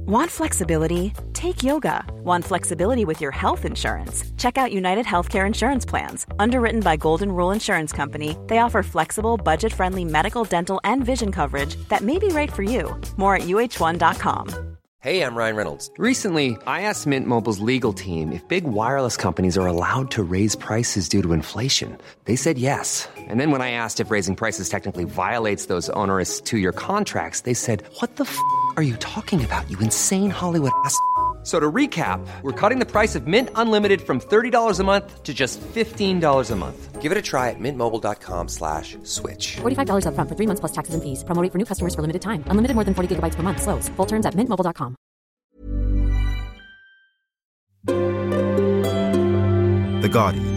Want flexibility? Take yoga. Want flexibility with your health insurance? Check out United Healthcare Insurance Plans. Underwritten by Golden Rule Insurance Company, they offer flexible, budget-friendly medical, dental, and vision coverage that may be right for you. More at uh1.com. Hey, I'm Ryan Reynolds. Recently, I asked Mint Mobile's legal team if big wireless companies are allowed to raise prices due to inflation. They said yes. And then when I asked if raising prices technically violates those onerous two-year contracts, they said, "What the f*** are you talking about, you insane Hollywood ass?" So to recap, we're cutting the price of Mint Unlimited from $30 a month to just $15 a month. Give it a try at mintmobile.com/switch. $45 up front for 3 months plus taxes and fees. Promo rate for new customers for limited time. Unlimited more than 40 gigabytes per month. Slows full terms at mintmobile.com. The Guardian.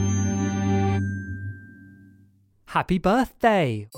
Happy birthday!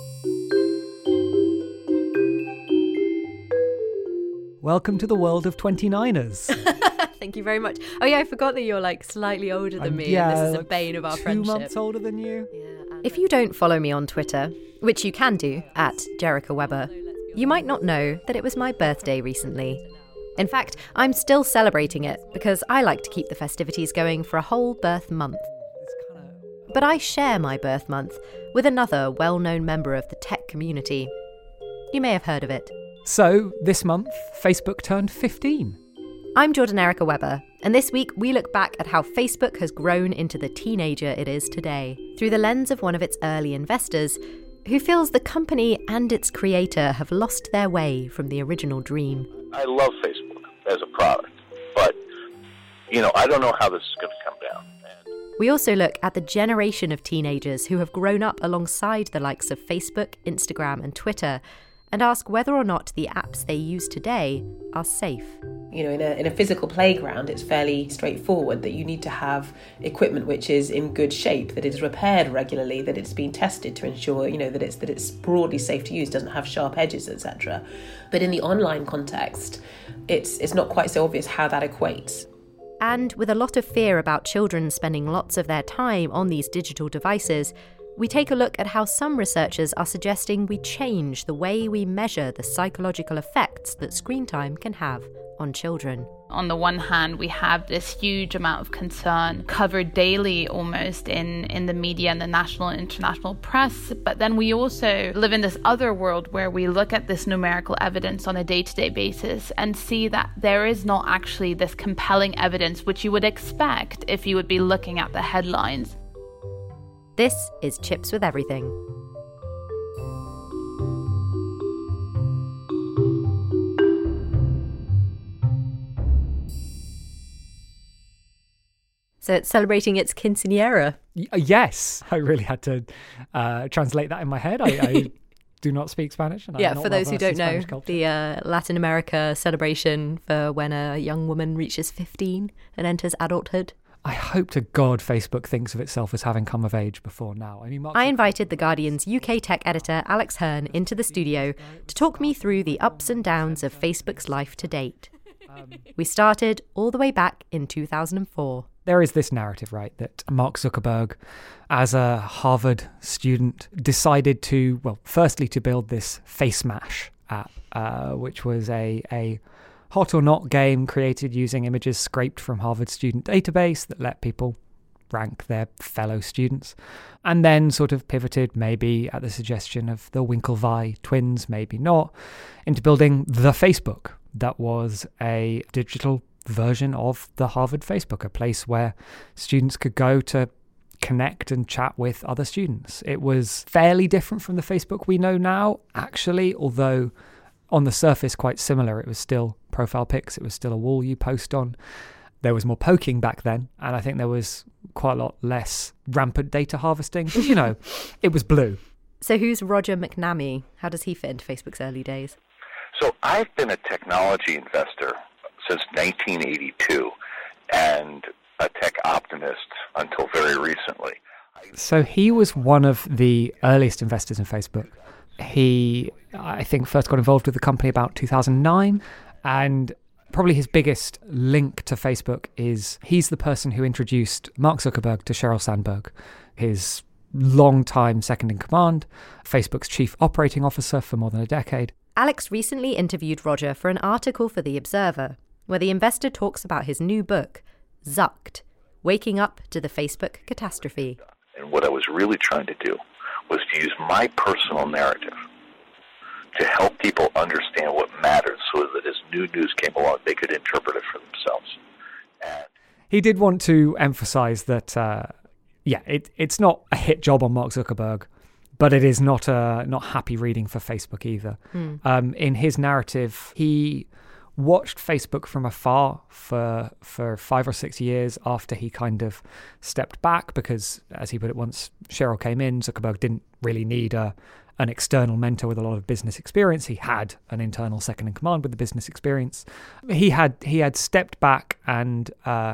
Welcome to the world of 29ers. Thank you very much. Oh yeah, I forgot that you're like slightly older than me, and this is a bane of our friendship. 2 months older than you. Yeah, if you don't follow me on Twitter, which you can do at Jerica Weber, you might not know that it was my birthday recently. In fact, I'm still celebrating it because I like to keep the festivities going for a whole birth month. But I share my birth month with another well-known member of the tech community. You may have heard of it. So, this month, Facebook turned 15. I'm Jordan Erica Weber, and this week we look back at how Facebook has grown into the teenager it is today, through the lens of one of its early investors, who feels the company and its creator have lost their way from the original dream. I love Facebook as a product, but, I don't know how this is going to come down. We also look at the generation of teenagers who have grown up alongside the likes of Facebook, Instagram, and Twitter, and ask whether or not the apps they use today are safe. In a physical playground, it's fairly straightforward that you need to have equipment which is in good shape, that it is repaired regularly, that it's been tested to ensure, that it's broadly safe to use, doesn't have sharp edges, etc. But in the online context, it's not quite so obvious how that equates. And with a lot of fear about children spending lots of their time on these digital devices, we take a look at how some researchers are suggesting we change the way we measure the psychological effects that screen time can have on children. On the one hand, we have this huge amount of concern covered daily almost in the media and the national and international press. But then we also live in this other world where we look at this numerical evidence on a day-to-day basis and see that there is not actually this compelling evidence which you would expect if you would be looking at the headlines. This is Chips with Everything. So it's celebrating its quinceañera. Yes, I really had to translate that in my head. I do not speak Spanish. And for those who don't know, the Latin America celebration for when a young woman reaches 15 and enters adulthood. I hope to God Facebook thinks of itself as having come of age before now. I invited The Guardian's UK tech editor Alex Hearn into the studio to talk me through the ups and downs of Facebook's life to date. We started all the way back in 2004. There is this narrative, right, that Mark Zuckerberg, as a Harvard student, decided to, firstly to build this FaceMash app, which was a hot or not game created using images scraped from Harvard's student database that let people rank their fellow students, and then sort of pivoted, maybe at the suggestion of the Winklevi twins, maybe not, into building the Facebook. That was a digital version of the Harvard Facebook, a place where students could go to connect and chat with other students. It was fairly different from the Facebook we know now, actually, although on the surface quite similar. It was still profile pics, it was still a wall you post on. There was more poking back then, and I think there was quite a lot less rampant data harvesting. But, it was blue. So who's Roger McNamee? How does he fit into Facebook's early days? So I've been a technology investor since 1982 and a tech optimist until very recently. So he was one of the earliest investors in Facebook. He, I think, first got involved with the company about 2009, and probably his biggest link to Facebook is he's the person who introduced Mark Zuckerberg to Sheryl Sandberg, his long-time second-in-command, Facebook's chief operating officer for more than a decade. Alex recently interviewed Roger for an article for The Observer, where the investor talks about his new book, Zucked, Waking Up to the Facebook Catastrophe. And what I was really trying to do was to use my personal narrative to help people understand what mattered so that as new news came along, they could interpret it for themselves. And he did want to emphasize that, it's not a hit job on Mark Zuckerberg, but it is not happy reading for Facebook either. In his narrative, he watched Facebook from afar for 5 or 6 years after he kind of stepped back because, as he put it once, Sheryl came in. Zuckerberg didn't really need an external mentor with a lot of business experience. He had an internal second in command with the business experience. He had stepped back and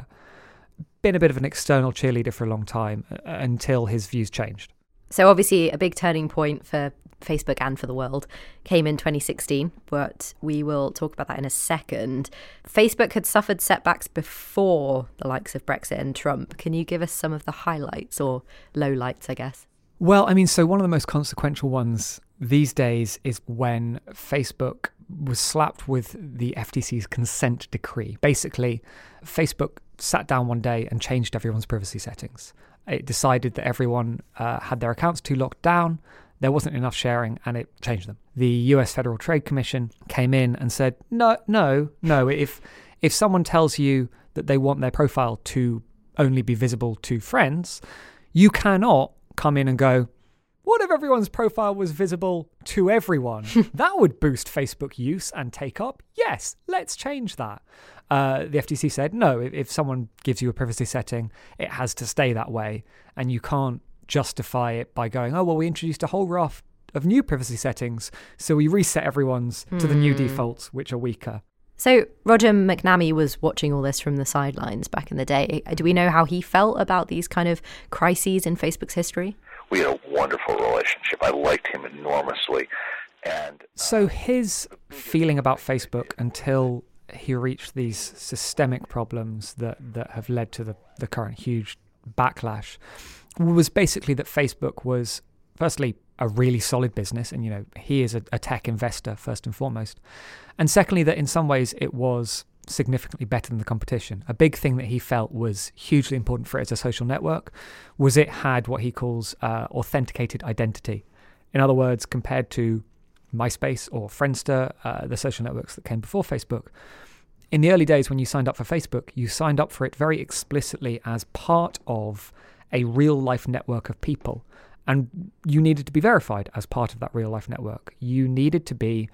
been a bit of an external cheerleader for a long time until his views changed. So obviously a big turning point for Facebook and for the world came in 2016, but we will talk about that in a second. Facebook had suffered setbacks before the likes of Brexit and Trump. Can you give us some of the highlights or lowlights, I guess? Well, I mean, so one of the most consequential ones these days is when Facebook was slapped with the FTC's consent decree. Basically, Facebook sat down one day and changed everyone's privacy settings. It decided that everyone had their accounts too locked down, there wasn't enough sharing, and it changed them. The US Federal Trade Commission came in and said, no, if someone tells you that they want their profile to only be visible to friends, you cannot come in and go, what if everyone's profile was visible to everyone? That would boost Facebook use and take up. Yes, let's change that. The FTC said, no, if someone gives you a privacy setting, it has to stay that way. And you can't justify it by going, oh, well, we introduced a whole raft of new privacy settings, so we reset everyone's to the new defaults, which are weaker. So Roger McNamee was watching all this from the sidelines back in the day. Do we know how he felt about these kind of crises in Facebook's history? We had a wonderful relationship. I liked him enormously. And so his feeling about Facebook until he reached these systemic problems that have led to the current huge backlash was basically that Facebook was, firstly, a really solid business, and he is a tech investor first and foremost, and secondly that in some ways it was significantly better than the competition. A big thing that he felt was hugely important for it as a social network was it had what he calls authenticated identity. In other words, compared to MySpace or Friendster, the social networks that came before Facebook, in the early days when you signed up for Facebook, you signed up for it very explicitly as part of a real-life network of people. And you needed to be verified as part of that real-life network. You needed to be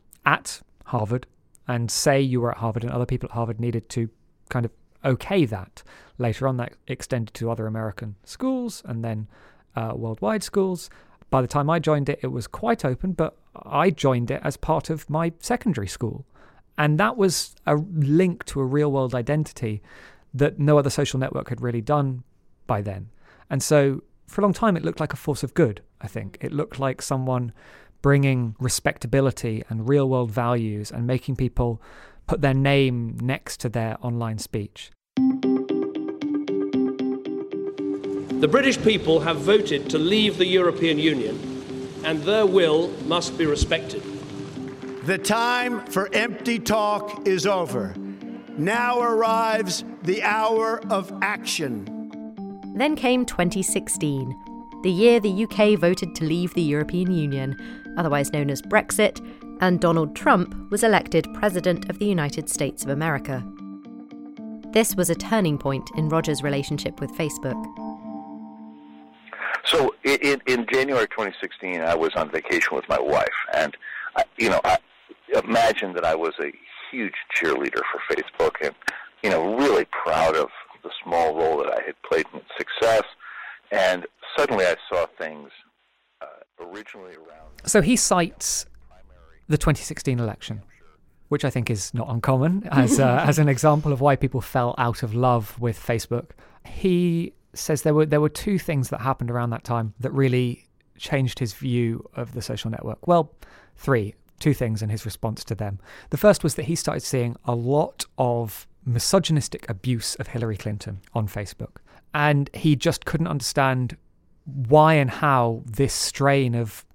at Harvard and say you were at Harvard, and other people at Harvard needed to kind of okay that. Later on, that extended to other American schools and then worldwide schools. By the time I joined it, it was quite open, but I joined it as part of my secondary school. And that was a link to a real-world identity that no other social network had really done by then. And so for a long time, it looked like a force of good, I think. It looked like someone bringing respectability and real-world values and making people put their name next to their online speech. The British people have voted to leave the European Union, and their will must be respected. The time for empty talk is over. Now arrives the hour of action. Then came 2016, the year the UK voted to leave the European Union, otherwise known as Brexit, and Donald Trump was elected President of the United States of America. This was a turning point in Roger's relationship with Facebook. So in January 2016, I was on vacation with my wife, and I imagined that I was a huge cheerleader for Facebook and, really proud of the small role that I had played in its success. And suddenly I saw things originally around. So he cites the 2016 election, which I think is not uncommon as an example of why people fell out of love with Facebook. He says there were two things that happened around that time that really changed his view of the social network. Well, two things in his response to them. The first was that he started seeing a lot of misogynistic abuse of Hillary Clinton on Facebook. And he just couldn't understand why and how this strain of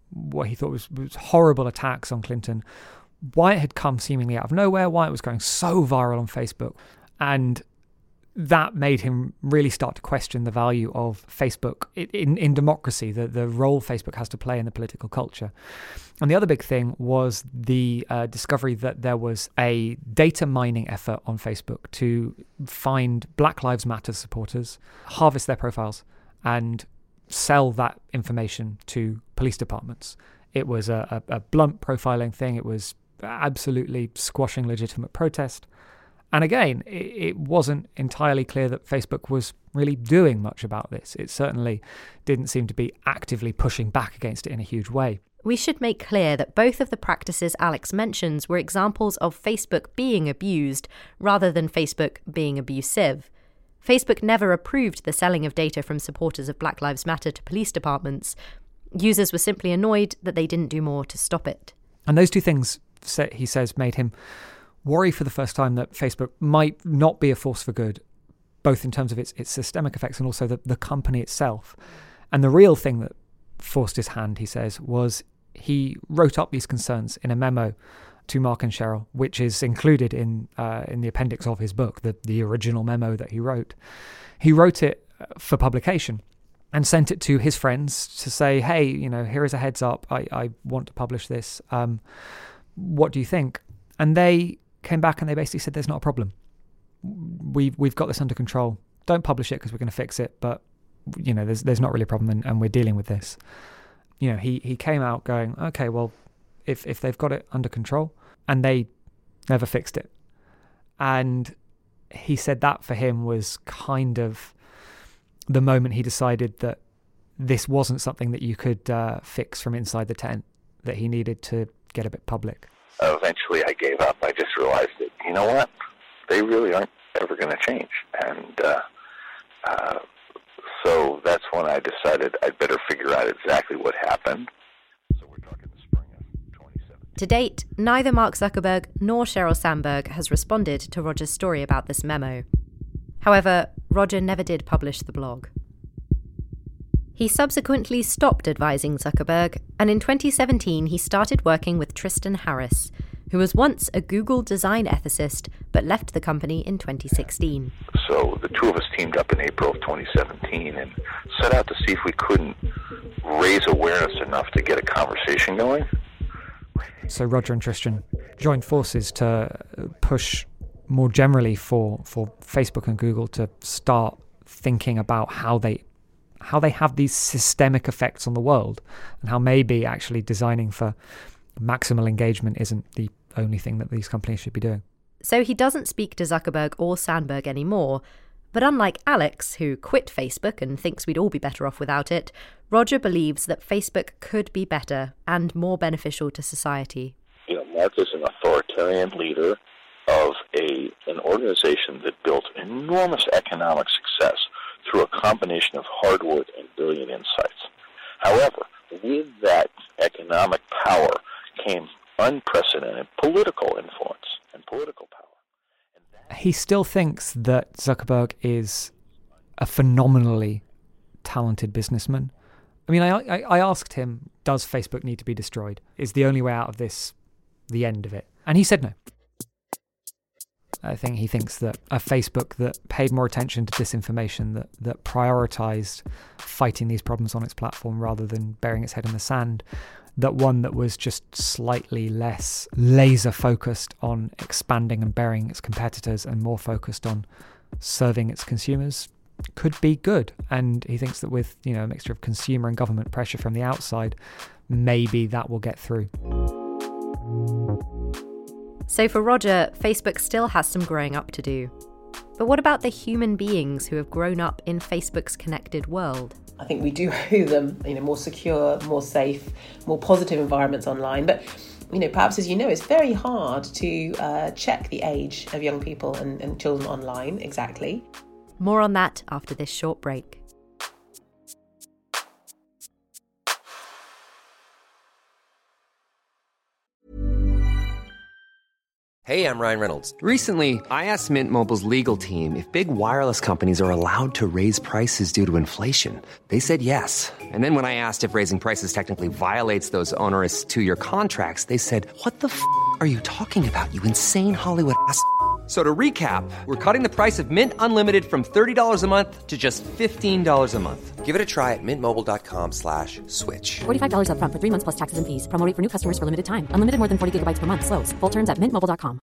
what he thought was horrible attacks on Clinton, why it had come seemingly out of nowhere, why it was going so viral on Facebook. And that made him really start to question the value of Facebook in democracy, the role Facebook has to play in the political culture. And the other big thing was the discovery that there was a data mining effort on Facebook to find Black Lives Matter supporters, harvest their profiles, and sell that information to police departments. It was a blunt profiling thing. It was absolutely squashing legitimate protest. And again, it wasn't entirely clear that Facebook was really doing much about this. It certainly didn't seem to be actively pushing back against it in a huge way. We should make clear that both of the practices Alex mentions were examples of Facebook being abused rather than Facebook being abusive. Facebook never approved the selling of data from supporters of Black Lives Matter to police departments. Users were simply annoyed that they didn't do more to stop it. And those two things, he says, made him worry for the first time that Facebook might not be a force for good, both in terms of its systemic effects and also the company itself. And the real thing that forced his hand, he says, was he wrote up these concerns in a memo to Mark and Cheryl, which is included in the appendix of his book, the original memo that he wrote. He wrote it for publication and sent it to his friends to say, hey, here is a heads up. I want to publish this. What do you think? And they came back and they basically said, there's not a problem. We've got this under control. Don't publish it because we're going to fix it. But, there's not really a problem and we're dealing with this. He came out going, okay, well, if they've got it under control, and they never fixed it. And he said that for him was kind of the moment he decided that this wasn't something that you could fix from inside the tent, that he needed to get a bit public. Eventually I gave up. I just realized that, you know what? They really aren't ever going to change. And so that's when I decided I'd better figure out exactly what happened. So we're talking the spring of 2017. To date, neither Mark Zuckerberg nor Sheryl Sandberg has responded to Roger's story about this memo. However, Roger never did publish the blog. He subsequently stopped advising Zuckerberg, and in 2017 he started working with Tristan Harris, who was once a Google design ethicist but left the company in 2016. So the two of us teamed up in April of 2017 and set out to see if we couldn't raise awareness enough to get a conversation going. So Roger and Tristan joined forces to push more generally for Facebook and Google to start thinking about how they have these systemic effects on the world, and how maybe actually designing for maximal engagement isn't the only thing that these companies should be doing. So he doesn't speak to Zuckerberg or Sandberg anymore. But unlike Alex, who quit Facebook and thinks we'd all be better off without it, Roger believes that Facebook could be better and more beneficial to society. Mark is an authoritarian leader of an organization that built enormous economic success through a combination of hard work and brilliant insights. However, with that economic power came unprecedented political influence and political power. He still thinks that Zuckerberg is a phenomenally talented businessman. I mean, I asked him, does Facebook need to be destroyed? Is the only way out of this the end of it? And he said no. I think he thinks that a Facebook that paid more attention to disinformation, that prioritized fighting these problems on its platform rather than burying its head in the sand, that one that was just slightly less laser focused on expanding and burying its competitors and more focused on serving its consumers could be good. And he thinks that with, a mixture of consumer and government pressure from the outside, maybe that will get through. So for Roger, Facebook still has some growing up to do. But what about the human beings who have grown up in Facebook's connected world? I think we do owe them, more secure, more safe, more positive environments online. But, perhaps as you know, it's very hard to check the age of young people and children online exactly. More on that after this short break. Hey, I'm Ryan Reynolds. Recently, I asked Mint Mobile's legal team if big wireless companies are allowed to raise prices due to inflation. They said yes. And then when I asked if raising prices technically violates those onerous 2-year contracts, they said, "What the f*** are you talking about, you insane Hollywood ass?" So to recap, we're cutting the price of Mint Unlimited from $30 a month to just $15 a month. Give it a try at mintmobile.com/switch. $45 up front for 3 months plus taxes and fees. Promo rate for new customers for limited time. Unlimited more than 40 gigabytes per month. Slows full terms at mintmobile.com.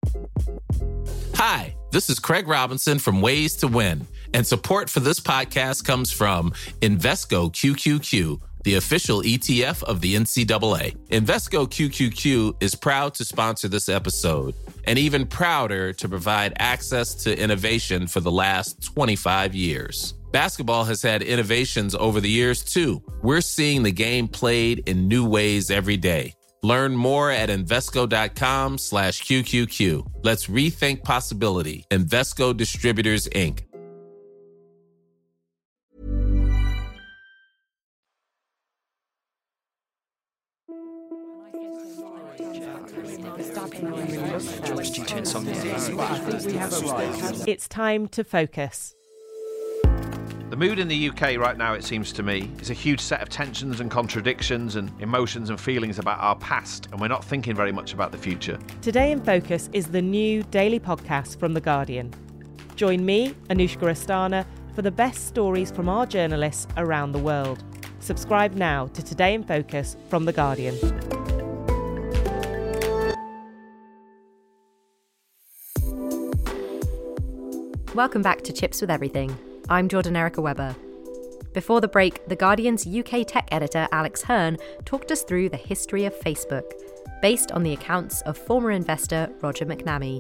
Hi, this is Craig Robinson from Ways to Win, and support for this podcast comes from Invesco QQQ, the official ETF of the NCAA. Invesco QQQ is proud to sponsor this episode, and even prouder to provide access to innovation for the last 25 years. Basketball has had innovations over the years, too. We're seeing the game played in new ways every day. Learn more at Invesco.com/QQQ. Let's rethink possibility. Invesco Distributors, Inc. It's time to focus. The mood in the UK right now, it seems to me, is a huge set of tensions and contradictions and emotions and feelings about our past, and we're not thinking very much about the future. Today in Focus is the new daily podcast from The Guardian. Join me, Anushka Astana, for the best stories from our journalists around the world. Subscribe now to Today in Focus from The Guardian. Welcome back to Chips with Everything. I'm Jordan Erica Webber. Before the break, The Guardian's UK tech editor Alex Hearn talked us through the history of Facebook, based on the accounts of former investor Roger McNamee.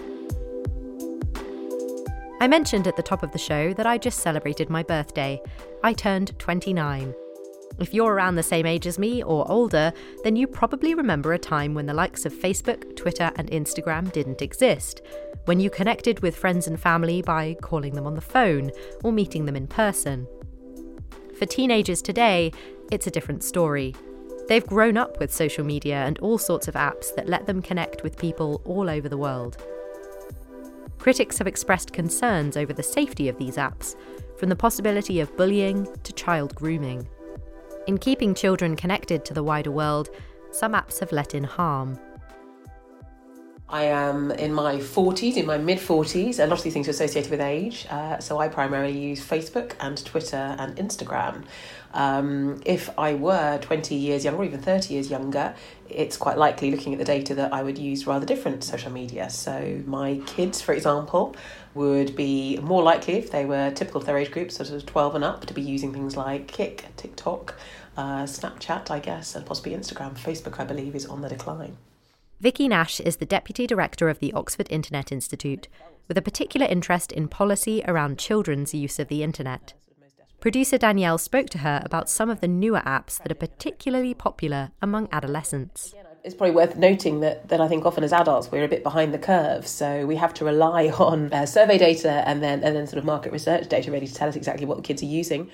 I mentioned at the top of the show that I just celebrated my birthday. I turned 29. If you're around the same age as me or older, then you probably remember a time when the likes of Facebook, Twitter, and Instagram didn't exist, when you connected with friends and family by calling them on the phone or meeting them in person. For teenagers today, it's a different story. They've grown up with social media and all sorts of apps that let them connect with people all over the world. Critics have expressed concerns over the safety of these apps, from the possibility of bullying to child grooming. In keeping children connected to the wider world, some apps have let in harm. I am in my mid-40s. A lot of these things are associated with age. So I primarily use Facebook and Twitter and Instagram. If I were 20 years younger or even 30 years younger, it's quite likely, looking at the data, that I would use rather different social media. So my kids, for example, would be more likely, if they were typical of their age group, sort of 12 and up, to be using things like Kik, TikTok, Snapchat, I guess, and possibly Instagram. Facebook, I believe, is on the decline. Vicky Nash is the Deputy Director of the Oxford Internet Institute, with a particular interest in policy around children's use of the internet. Producer Danielle spoke to her about some of the newer apps that are particularly popular among adolescents. It's probably worth noting that I think often as adults we're a bit behind the curve, so we have to rely on survey data and then sort of market research data really to tell us exactly what the kids are using.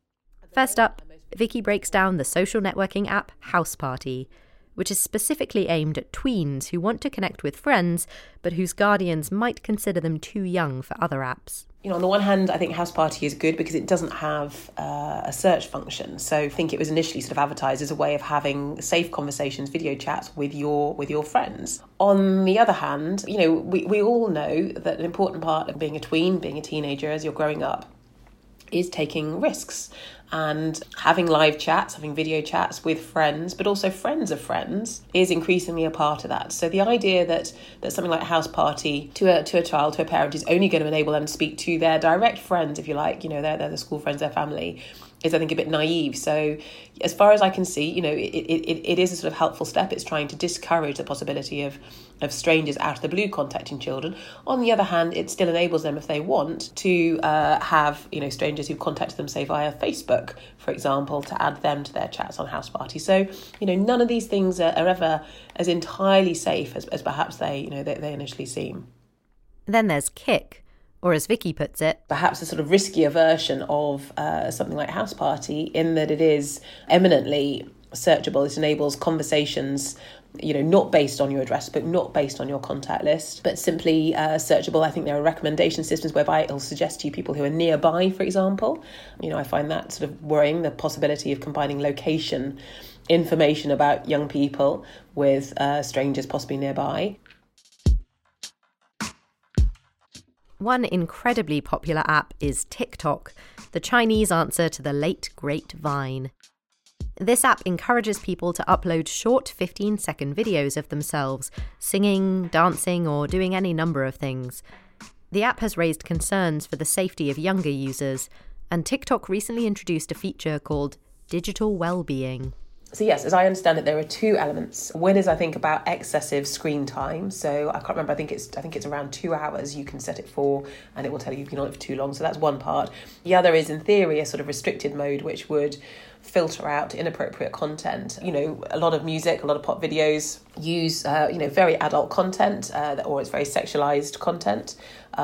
First up, Vicky breaks down the social networking app House Party, which is specifically aimed at tweens who want to connect with friends, but whose guardians might consider them too young for other apps. You know, on the one hand, I think House Party is good because it doesn't have a search function. So I think it was initially sort of advertised as a way of having safe conversations, video chats with your friends. On the other hand, you know, we all know that an important part of being a tween, being a teenager as you're growing up, is taking risks and having live chats, having video chats with friends, but also friends of friends, is increasingly a part of that. So the idea that something like House Party to a child, to a parent, is only going to enable them to speak to their direct friends, if you like, you know, they're the school friends, their family, is, I think, a bit naive. So as far as I can see, you know, it is a sort of helpful step. It's trying to discourage the possibility of strangers out of the blue contacting children. On the other hand, it still enables them, if they want, to have, you know, strangers who contacted them, say, via Facebook, for example, to add them to their chats on House Party. So, you know, none of these things are ever as entirely safe as perhaps they initially seem. Then there's Kik, or as Vicky puts it, perhaps a sort of riskier version of something like House Party, in that it is eminently searchable. It enables conversations not based on your address book, not based on your contact list, but simply searchable. I think there are recommendation systems whereby it'll suggest to you people who are nearby, for example. I find that sort of worrying, the possibility of combining location information about young people with strangers possibly nearby. One incredibly popular app is TikTok, the Chinese answer to the late great Vine. This app encourages people to upload short 15-second videos of themselves, singing, dancing, or doing any number of things. The app has raised concerns for the safety of younger users, and TikTok recently introduced a feature called digital well-being. So yes, as I understand it, there are two elements. One is, I think, about excessive screen time. So I can't remember, I think it's around 2 hours you can set it for, and it will tell you you've been on it for too long. So that's one part. The other is, in theory, a sort of restricted mode, which would filter out inappropriate content. A lot of music, a lot of pop videos use, very adult content, or it's very sexualized content.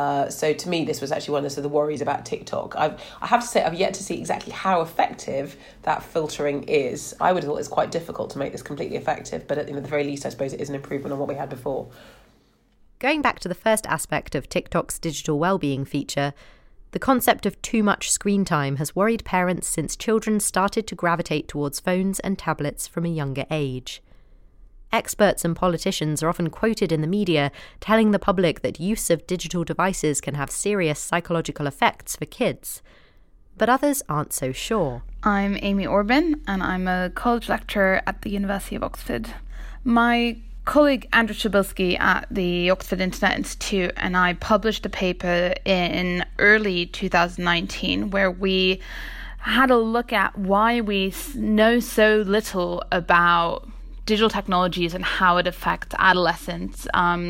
So to me, this was actually one of the worries about TikTok. I have to say, I've yet to see exactly how effective that filtering is. I would have thought it's quite difficult to make this completely effective, but at the very least, I suppose it is an improvement on what we had before. Going back to the first aspect of TikTok's digital well-being feature, the concept of too much screen time has worried parents since children started to gravitate towards phones and tablets from a younger age. Experts and politicians are often quoted in the media telling the public that use of digital devices can have serious psychological effects for kids. But others aren't so sure. I'm Amy Orban, and I'm a college lecturer at the University of Oxford. My colleague Andrew Przybylski at the Oxford Internet Institute and I published a paper in early 2019 where we had a look at why we know so little about digital technologies and how it affects adolescents.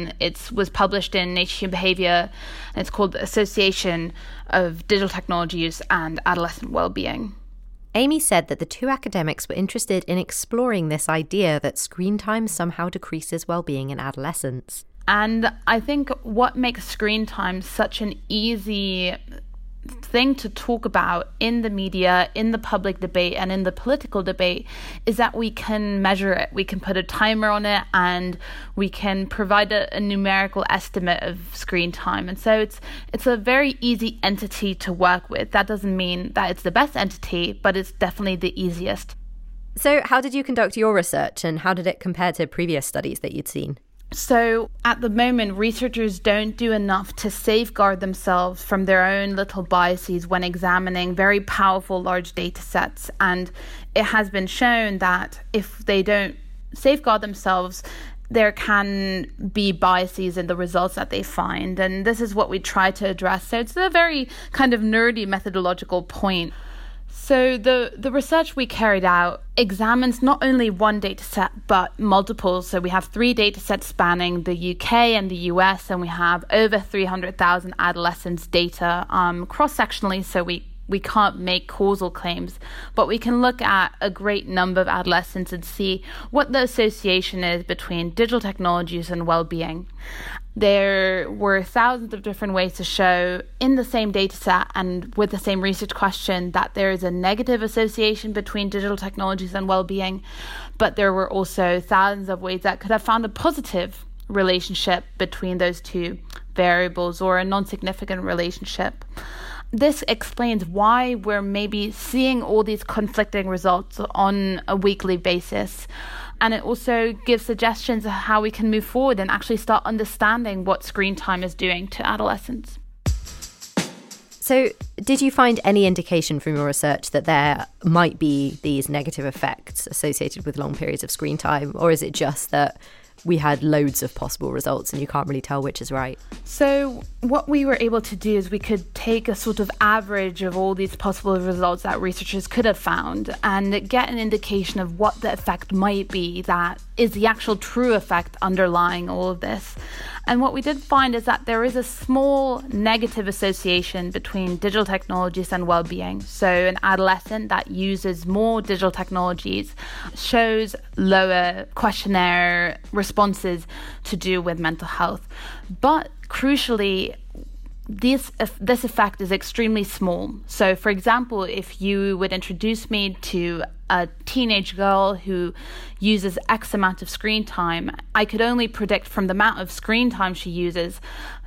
It was published in Nature Human Behavior, and it's called the Association of Digital Technologies and Adolescent Wellbeing. Amy said that the two academics were interested in exploring this idea that screen time somehow decreases well-being in adolescents. And I think what makes screen time such an easy thing to talk about in the media, in the public debate, and in the political debate is that we can measure it. We can put a timer on it, and we can provide a numerical estimate of screen time. And so it's a very easy entity to work with. That doesn't mean that it's the best entity, but it's definitely the easiest. So how did you conduct your research, and how did it compare to previous studies that you'd seen? So at the moment, researchers don't do enough to safeguard themselves from their own little biases when examining very powerful large data sets. And it has been shown that if they don't safeguard themselves, there can be biases in the results that they find. And this is what we try to address. So it's a very kind of nerdy methodological point. So the research we carried out examines not only one data set, but multiple. So we have 3 data sets spanning the UK and the US, and we have over 300,000 adolescents data cross-sectionally, so we can't make causal claims, but we can look at a great number of adolescents and see what the association is between digital technologies and well-being. There were thousands of different ways to show in the same data set and with the same research question that there is a negative association between digital technologies and well-being, but there were also thousands of ways that could have found a positive relationship between those two variables or a non-significant relationship. This explains why we're maybe seeing all these conflicting results on a weekly basis. And it also gives suggestions of how we can move forward and actually start understanding what screen time is doing to adolescents. So, did you find any indication from your research that there might be these negative effects associated with long periods of screen time? Or is it just that we had loads of possible results and you can't really tell which is right? So what we were able to do is we could take a sort of average of all these possible results that researchers could have found and get an indication of what the effect might be that is the actual true effect underlying all of this. And what we did find is that there is a small negative association between digital technologies and well-being. So an adolescent that uses more digital technologies shows lower questionnaire responses to do with mental health. But crucially, this effect is extremely small. So, for example, if you would introduce me to a teenage girl who uses X amount of screen time, I could only predict from the amount of screen time she uses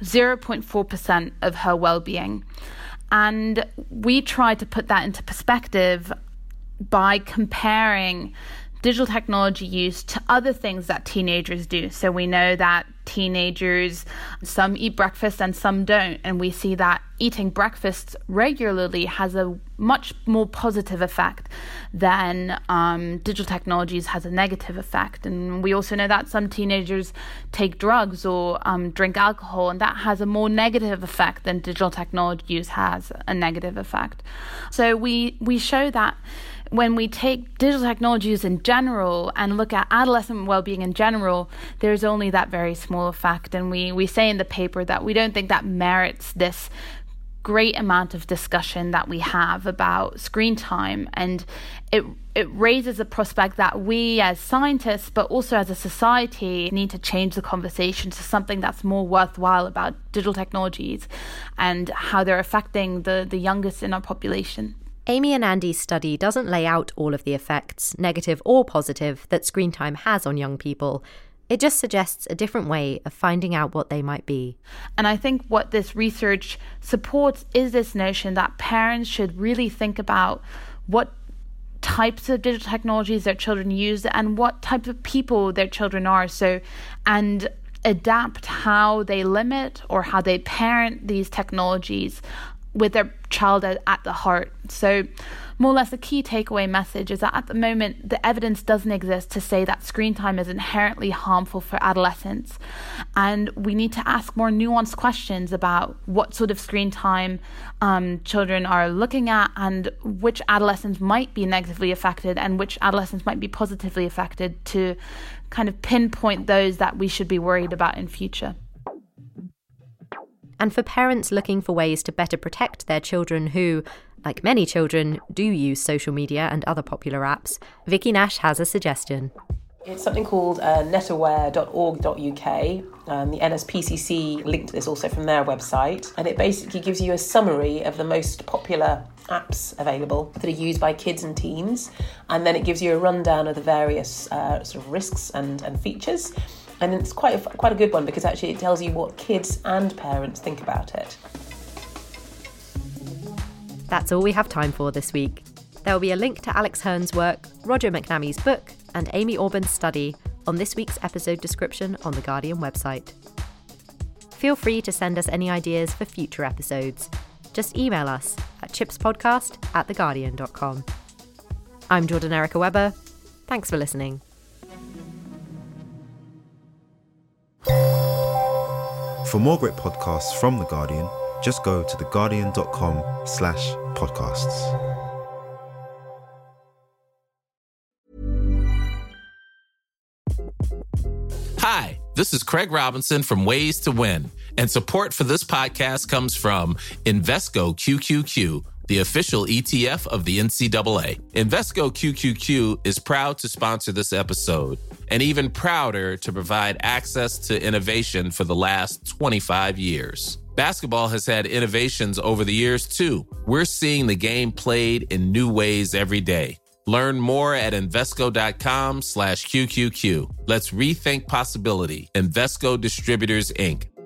0.4% of her well-being. And we try to put that into perspective by comparing digital technology use to other things that teenagers do. So we know that teenagers, some eat breakfast and some don't. And we see that eating breakfast regularly has a much more positive effect than digital technologies has a negative effect. And we also know that some teenagers take drugs or drink alcohol, and that has a more negative effect than digital technology use has a negative effect. So we show that when we take digital technologies in general and look at adolescent well-being in general, there's only that very small effect. And we say in the paper that we don't think that merits this great amount of discussion that we have about screen time. And it raises a prospect that we as scientists, but also as a society, need to change the conversation to something that's more worthwhile about digital technologies and how they're affecting the youngest in our population. Amy and Andy's study doesn't lay out all of the effects, negative or positive, that screen time has on young people. It just suggests a different way of finding out what they might be. And I think what this research supports is this notion that parents should really think about what types of digital technologies their children use and what types of people their children are. And adapt how they limit or how they parent these technologies with their child at the heart. So more or less the key takeaway message is that at the moment the evidence doesn't exist to say that screen time is inherently harmful for adolescents, and we need to ask more nuanced questions about what sort of screen time children are looking at and which adolescents might be negatively affected and which adolescents might be positively affected to kind of pinpoint those that we should be worried about in future. And for parents looking for ways to better protect their children who, like many children, do use social media and other popular apps, Vicky Nash has a suggestion. It's something called netaware.org.uk. The NSPCC linked this also from their website, and it basically gives you a summary of the most popular apps available that are used by kids and teens, and then it gives you a rundown of the various sort of risks and features. And it's quite a good one because actually it tells you what kids and parents think about it. That's all we have time for this week. There will be a link to Alex Hearn's work, Roger McNamee's book, and Amy Auburn's study on this week's episode description on the Guardian website. Feel free to send us any ideas for future episodes. Just email us at chipspodcast@theguardian.com. I'm Jordan Erica Webber. Thanks for listening. For more great podcasts from The Guardian, just go to theguardian.com/podcasts. Hi, this is Craig Robinson from Ways to Win, and support for this podcast comes from Invesco QQQ, the official ETF of the NCAA. Invesco QQQ is proud to sponsor this episode, and even prouder to provide access to innovation for the last 25 years. Basketball has had innovations over the years, too. We're seeing the game played in new ways every day. Learn more at Invesco.com/QQQ. Let's rethink possibility. Invesco Distributors, Inc.